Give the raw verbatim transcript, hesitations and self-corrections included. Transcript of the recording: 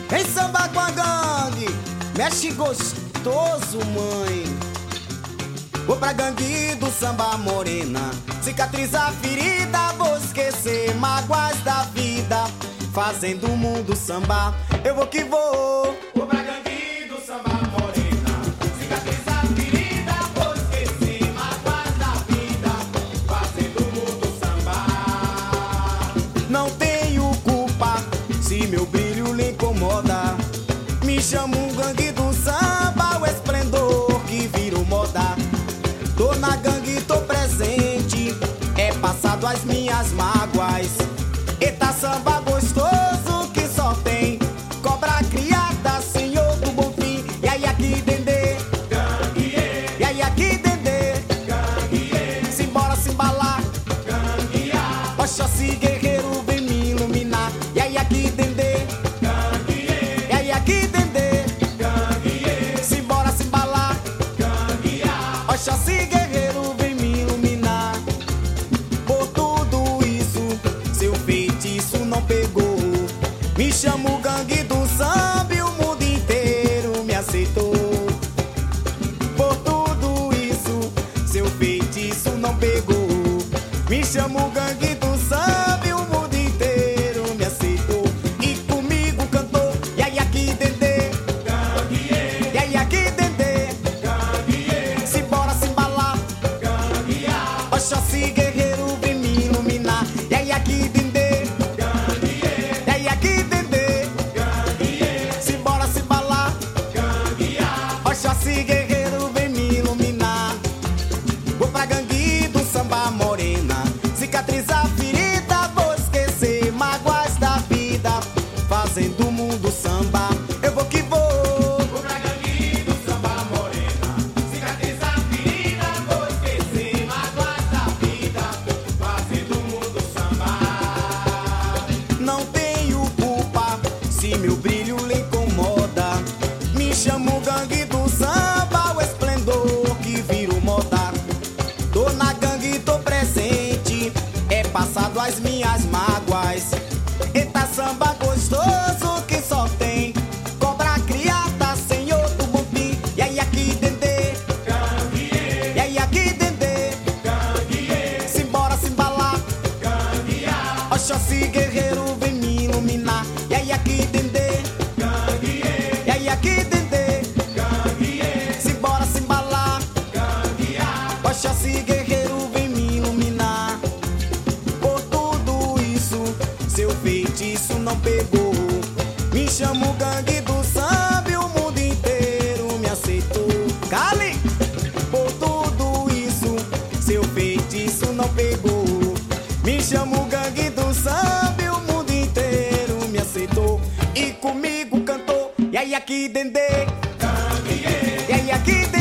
Vem sambar com a gangue, mexe gostoso, mãe. Vou pra gangue do samba morena, cicatrizar a ferida, vou esquecer mágoas da vida, fazendo o mundo sambar. Eu vou que vou. Vou pra gangue do samba morena, cicatrizar a ferida, vou esquecer mágoas da vida, fazendo o mundo sambar. Não tenho culpa se meu brilho lhe incomoda. Me chamo gangue do samba, o esplendor que virou moda. Tô na gangue, tô presente, é passado as minhas mágoas. Eita samba gostoso que só tem cobra criada, senhor do bom fim. E aí aqui dendê, gangue, e aí aqui dendê, gangue, simbora se embalar, ganguear. Oxóssi guerreiro vem me iluminar. E aí aqui dendê, gangue, e aí aqui dendê, gangue, simbora se embalar, ganguear. Oxóssi guerreiro vem me iluminar. Por tudo isso, seu feitiço não pegou. Me chamo gangue do samba e o mundo inteiro me aceitou. Por tudo isso, seu feitiço não pegou. Me chamo gangue do samba e o mundo inteiro me aceitou. E comigo cantou, e aí aqui dendê, gangue, e aí aqui dendê, gangue, simbora se embalar, ganguear. Oxóssi guerreiro vem me iluminar. E aí aqui dendê, gangue, e aí aqui dendê, gangue, simbora se embalar, ganguear. Oxóssi guerreiro vem me iluminar. Vou pra gangue do samba morena, cicatrizar a ferida, vou esquecer mágoas da vida, fazendo o mundo samba. Eu vou que vou. Vou pra gangue do samba morena, cicatrizar a ferida, vou esquecer mágoas da vida, fazendo o mundo samba. Não tenho culpa se meu brilho lhe incomoda. Me chamo gangue do samba, o esplendor que virou moda. Tô na gangue, tô presente, é passado as minhas mágoas. Eita samba gostoso que só tem cobra criada, senhor do bom fim. E aí aqui dendê, gangue, e aí aqui dendê, gangue, simbora se embalar, ganguear. Oxóssi guerreiro vem me iluminar. E aí aqui dendê, gangue, e aí aqui dendê, gangue, simbora se embalar, ganguear. Oxóssi guerreiro vem me iluminar. Por tudo isso, seu feitiço não pegou. Me chamo gangue do samba e o mundo inteiro me aceitou. Cale! Por tudo isso, seu feitiço não pegou. Me chamo gangue do samba e o mundo inteiro me aceitou. E comigo cantou, e aí aqui dendê, gangue, e aí aqui dendê,